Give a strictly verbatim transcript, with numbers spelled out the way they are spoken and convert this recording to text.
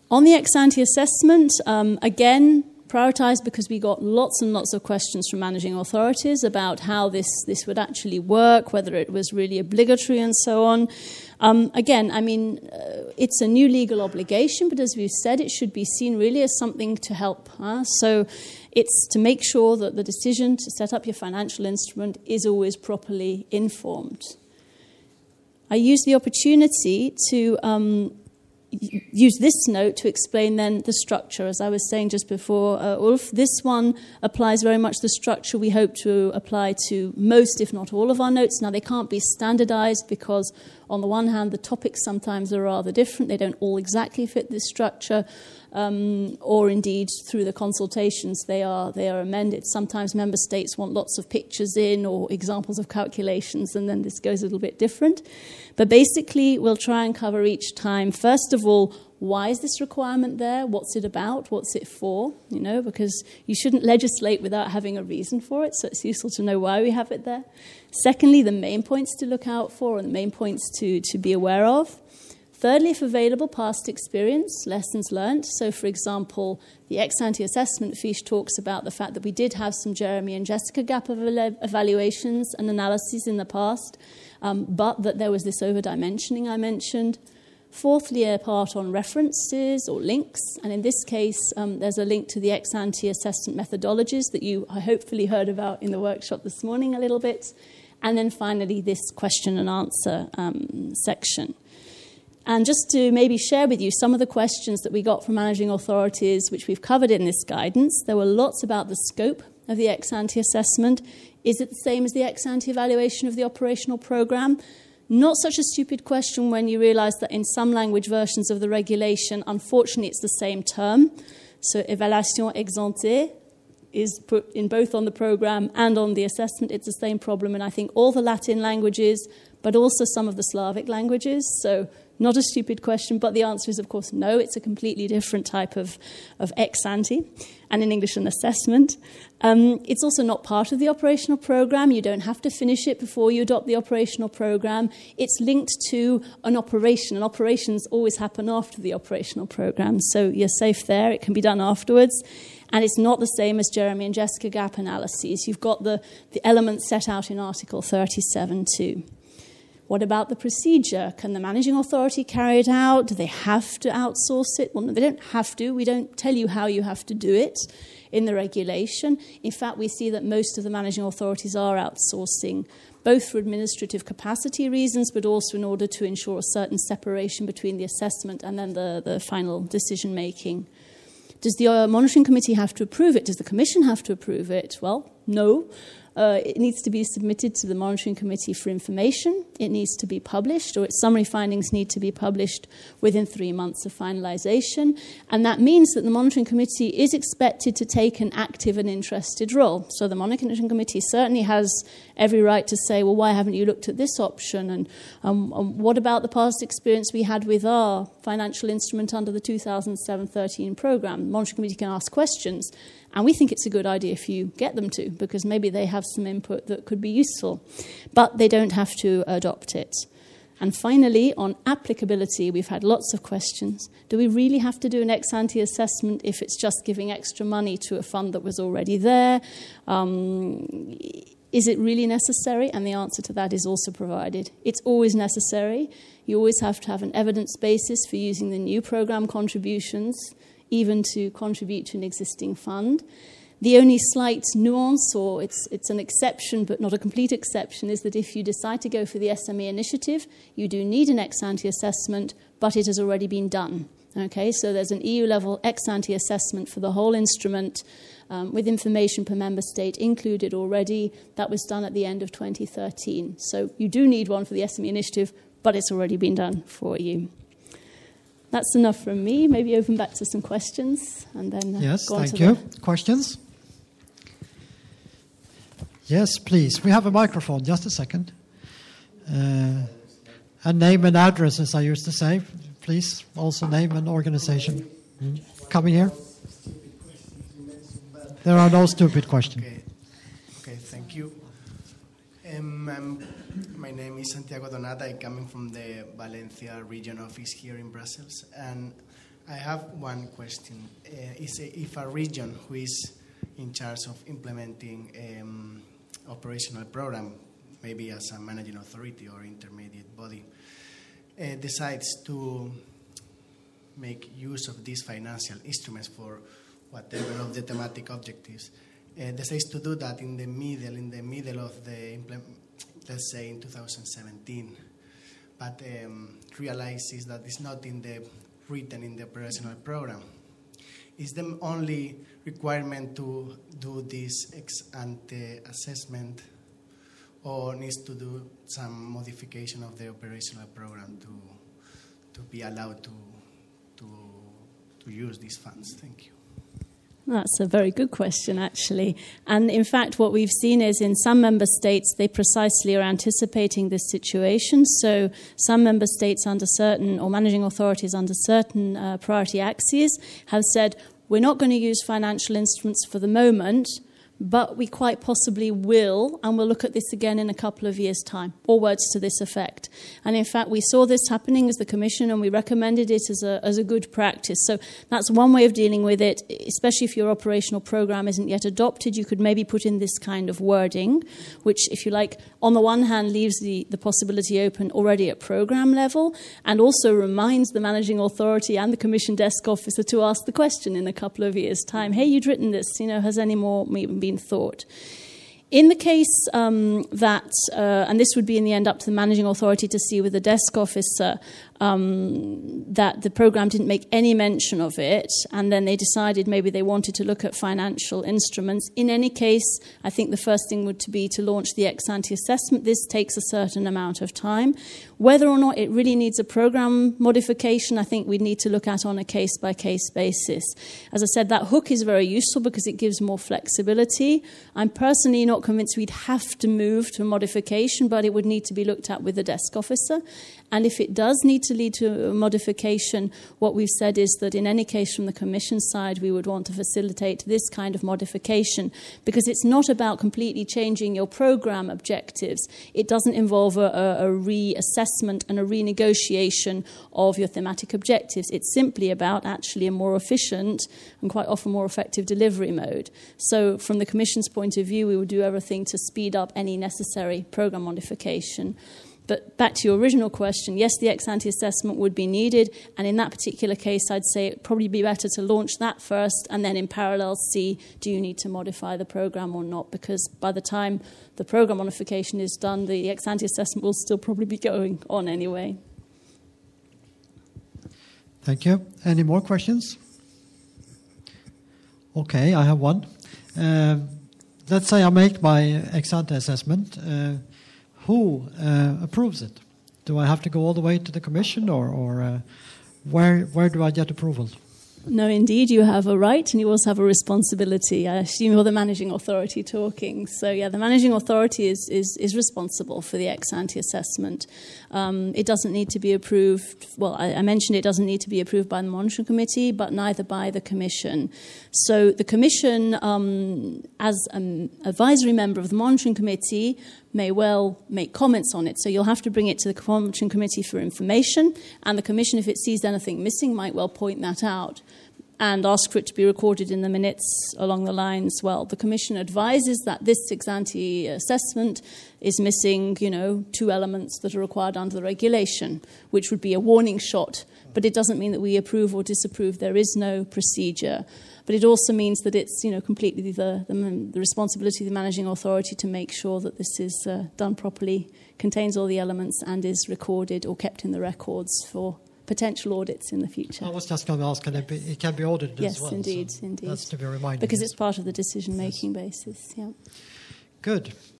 On the ex-ante assessment, um, again, prioritised because we got lots and lots of questions from managing authorities about how this, this would actually work, whether it was really obligatory and so on. Um, again, I mean, uh, it's a new legal obligation, but as we've said, it should be seen really as something to help. Huh? So it's to make sure that the decision to set up your financial instrument is always properly informed. I use the opportunity to um, use this note to explain then the structure. As I was saying just before, uh, Ulf, this one applies very much the structure we hope to apply to most, if not all, of our notes. Now, they can't be standardized because, on the one hand, the topics sometimes are rather different. They don't all exactly fit this structure. Um, or indeed through the consultations they are they are amended. Sometimes member states want lots of pictures in or examples of calculations, and then this goes a little bit different. But basically, we'll try and cover each time, first of all, why is this requirement there? What's it about? What's it for? You know, because you shouldn't legislate without having a reason for it, so it's useful to know why we have it there. Secondly, the main points to look out for and the main points to, to be aware of. Thirdly, if available, past experience, lessons learned. So, for example, the ex-ante assessment fiche talks about the fact that we did have some Jeremy and Jessica gap evaluations and analyses in the past, um, but that there was this over-dimensioning I mentioned. Fourthly, a part on references or links, and in this case, um, there's a link to the ex-ante assessment methodologies that you I hopefully heard about in the workshop this morning a little bit. And then finally, this question and answer um, section. And just to maybe share with you some of the questions that we got from managing authorities, which we've covered in this guidance. There were lots about the scope of the ex-ante assessment. Is it the same as the ex-ante evaluation of the operational programme? Not such a stupid question when you realise that in some language versions of the regulation, unfortunately, it's the same term. So, évaluation ex-ante is put in both on the programme and on the assessment. It's the same problem in, I think, all the Latin languages, but also some of the Slavic languages. So, not a stupid question, but the answer is, of course, no. It's a completely different type of, of ex-ante, and in English, an assessment. Um, it's also not part of the operational programme. You don't have to finish it before you adopt the operational programme. It's linked to an operation, and operations always happen after the operational programme, so you're safe there. It can be done afterwards. And it's not the same as Jeremy and Jessica gap analyses. You've got the, the elements set out in Article thirty-seven too. What about the procedure? Can the managing authority carry it out? Do they have to outsource it? Well, no, they don't have to. We don't tell you how you have to do it in the regulation. In fact, we see that most of the managing authorities are outsourcing, both for administrative capacity reasons, but also in order to ensure a certain separation between the assessment and then the, the final decision-making. Does the uh, monitoring committee have to approve it? Does the commission have to approve it? Well, no. Uh, it needs to be submitted to the monitoring committee for information. It needs to be published, or its summary findings need to be published within three months of finalisation. And that means that the monitoring committee is expected to take an active and interested role. So the monitoring committee certainly has every right to say, well, why haven't you looked at this option? And um, um, what about the past experience we had with our financial instrument under the two thousand seven thirteen programme? The monitoring committee can ask questions. And we think it's a good idea if you get them to, because maybe they have some input that could be useful. But they don't have to adopt it. And finally, on applicability, we've had lots of questions. Do we really have to do an ex-ante assessment if it's just giving extra money to a fund that was already there? Um, is it really necessary? And the answer to that is also provided. It's always necessary. You always have to have an evidence basis for using the new programme contributions, even to contribute to an existing fund. The only slight nuance, or it's it's an exception but not a complete exception, is that if you decide to go for the S M E initiative, you do need an ex-ante assessment, but it has already been done. Okay, so there's an E U-level ex-ante assessment for the whole instrument um, with information per member state included already. That was done at the end of twenty thirteen. So you do need one for the S M E initiative, but it's already been done for you. That's enough from me. Maybe open back to some questions and then uh, yes, go on thank to you. The... Questions? Yes, please. We have a microphone. Just a second. Uh, and name and address, as I used to say. Please, also name and organization. Mm. Coming here. There are no stupid questions. Okay, okay thank you. Um, um, my name is Santiago Donata. I'm coming from the Valencia region office here in Brussels. And I have one question. Uh, is a, if a region who is in charge of implementing um, operational program, maybe as a managing authority or intermediate body, uh, decides to make use of these financial instruments for whatever of the thematic objectives, uh, decides to do that in the middle, in the middle of the implement, let's say in two thousand seventeen, but um, realizes that it's not in the written in the operational program. Is the only requirement to do this ex ante assessment, or needs to do some modification of the operational program to to be allowed to to to use these funds? Thank you. That's a very good question, actually. And in fact, what we've seen is in some member states, they precisely are anticipating this situation. So some member states under certain, or managing authorities under certain uh, priority axes have said, we're not going to use financial instruments for the moment, but we quite possibly will, and we'll look at this again in a couple of years' time, or words to this effect. And in fact, we saw this happening as the Commission, and we recommended it as a, as a good practice. So that's one way of dealing with it, especially if your operational program isn't yet adopted. You could maybe put in this kind of wording, which, if you like, on the one hand leaves the, the possibility open already at program level, and also reminds the managing authority and the Commission desk officer to ask the question in a couple of years' time, hey, you'd written this, you know, has any more been thought? In the case um, that, uh, and this would be in the end up to the managing authority to see with the desk officer, um, that the program didn't make any mention of it, and then they decided maybe they wanted to look at financial instruments. In any case, I think the first thing would to be to launch the ex-ante assessment. This takes a certain amount of time. Whether or not it really needs a program modification, I think we'd need to look at on a case-by-case basis. As I said, that hook is very useful because it gives more flexibility. I'm personally not convinced we'd have to move to a modification, but it would need to be looked at with the desk officer. And if it does need to lead to a modification, what we've said is that in any case from the Commission side, we would want to facilitate this kind of modification because it's not about completely changing your program objectives. It doesn't involve a, a, a reassessment and a renegotiation of your thematic objectives. It's simply about actually a more efficient and quite often more effective delivery mode. So from the Commission's point of view, we would do everything to speed up any necessary program modification. But back to your original question, yes, the ex-ante assessment would be needed, and in that particular case, I'd say it would probably be better to launch that first and then in parallel see, do you need to modify the program or not? Because by the time the program modification is done, the ex-ante assessment will still probably be going on anyway. Thank you. Any more questions? Okay, I have one. Uh, let's say I make my ex-ante assessment. Uh, Who uh, approves it? Do I have to go all the way to the Commission, or, or uh, where where do I get approval? No, indeed, you have a right and you also have a responsibility. I assume you're the managing authority talking. So, yeah, the managing authority is, is, is responsible for the ex-ante assessment. Um, it doesn't need to be approved. Well, I, I mentioned it doesn't need to be approved by the Monitoring Committee, but neither by the Commission. So the Commission, um, as an advisory member of the Monitoring Committee, may well make comments on it. So you'll have to bring it to the Monitoring Committee for information, and the Commission, if it sees anything missing, might well point that out and ask for it to be recorded in the minutes along the lines, well, the Commission advises that this ex-ante assessment is missing, you know, two elements that are required under the regulation, which would be a warning shot. But it doesn't mean that we approve or disapprove. There is no procedure. But it also means that it's, you know, completely the, the, the responsibility of the managing authority to make sure that this is uh, done properly, contains all the elements, and is recorded or kept in the records for potential audits in the future. I was just going to ask, can it be, it can be audited yes, as well? Yes, indeed, so indeed. That's to be reminded. Because yes. it's part of the decision-making yes. basis, yeah. Good.